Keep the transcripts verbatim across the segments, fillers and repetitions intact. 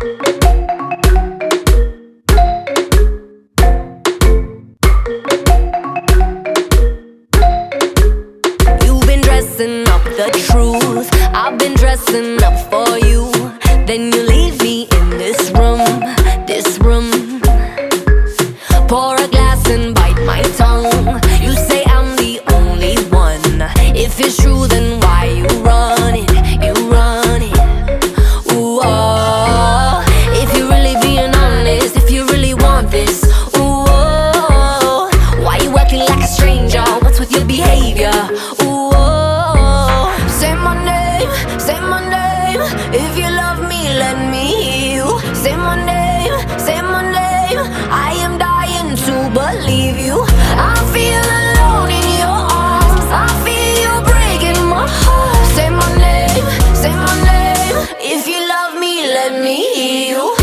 You've been dressing up the truth, I've been dressing up for you. Then you leave me in this room, this room. Pour a glass and bite my tongue. You say I'm the only one. If it's true, then why you run it, you run it. Ooh, oh. If you're really being honest, if you really want this, ooh, oh. Why you acting like a stranger? What's with your behavior? Ooh, oh. Say my name, say my name. If you love me, let me hear you. Say my name, say my name. I am dying to believe you. I feel alone in your arms. I feel you breaking my heart. Say my name, say my name. If you love me, let me hear you.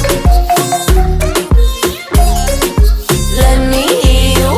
Let me hear you.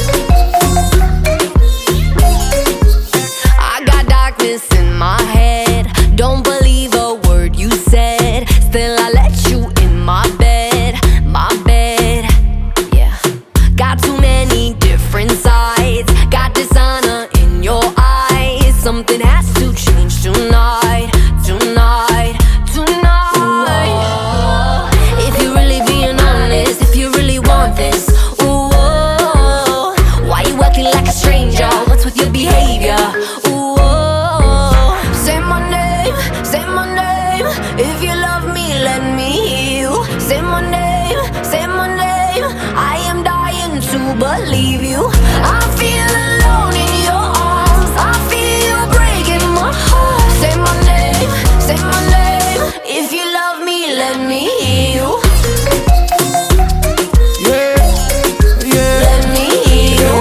I got darkness in my head. Don't believe a word you said. Still I let you in my bed, my bed. Yeah. Got too many different sides. Got dishonor in your eyes. Something has to change tonight, tonight, tonight. Ooh, if you're really being honest, if you really want this, ooh, oh, why you acting like a stranger? What's with your behavior? Ooh, oh, say my name, say my name. If you love me, let me hear you. Say my name, say my name. I am dying to believe you. I feel alone in your arms. I feel you breaking my heart. Say my name, say my name. If you love me, let me hear you. Yeah, yeah, Let me hear you.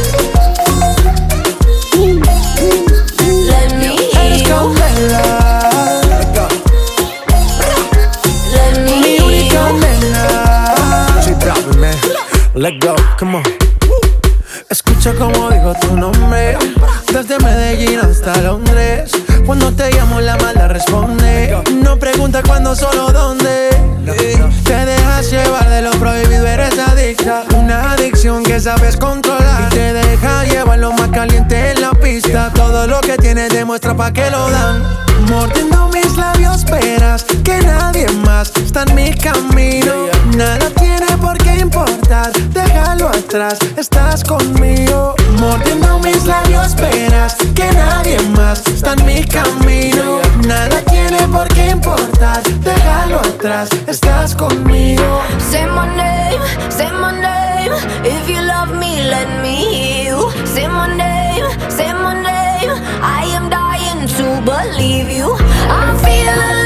Let me hear eres you. candela. Let me Mi hear única you. nena. She dropping, man. Let go, come on. Escucha como digo tu nombre. Desde Medellín hasta Londres. Cuando te llamo la mala responde. No pregunta cuándo, solo dónde. Te dejas llevar de lo prohibido, eres adicta. Una adicción que sabes controlar. Y te deja llevar lo más caliente en la pista. Todo lo que tienes demuestra pa' que lo dan. Mordiendo mis labios verás que nadie más está en mi camino. Nada tiene por qué importar, déjalo atrás, estás conmigo. Mordiendo mis labios verás que nadie más está en mi camino. Nada tiene por qué importar, déjalo atrás, estás conmigo. Say my name, say my name. If you love me, let me hear you. Say my name, say my name. I am dying to believe you. I feel alive.